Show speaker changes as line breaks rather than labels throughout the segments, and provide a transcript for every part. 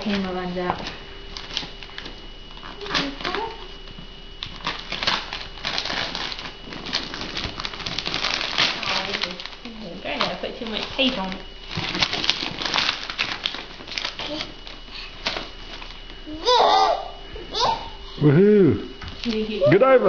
volcano runs out.
Granddad put too much tape on it.
Woohoo! Get over!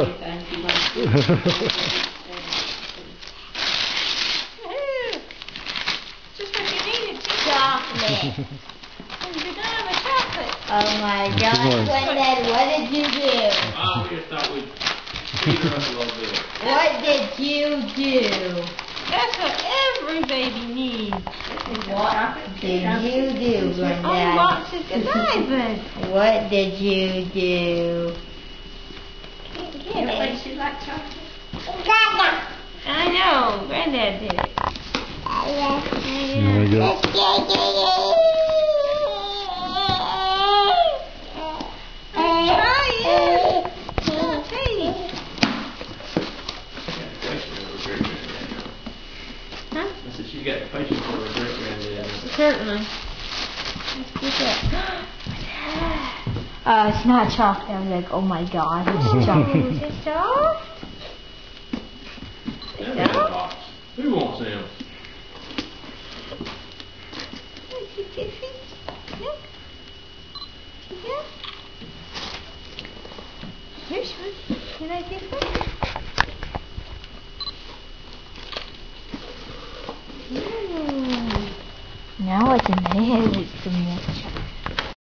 Just what you needed, too.
Chocolate.
You're done with chocolate.
Oh my gosh, Granddad, what did you do?
Oh, we just thought we'd speed her up a little bit.
What did you do?
That's what every baby needs.
What did you do, Granddad?
Unbox it goodbye, bud.
What did you do?
Can't get it. She like chocolate. I know. Granddad did it.
You wanna go?
Try it. Oh, taste.
I said she's got the patience for her great granddad.
Certainly. Let's put that.
It's not chocolate. I was like, oh my god, it's chocolate.
Is it soft?
That man box. Who wants them?
Here's one. Can I take one?
Now what's in my head is too much.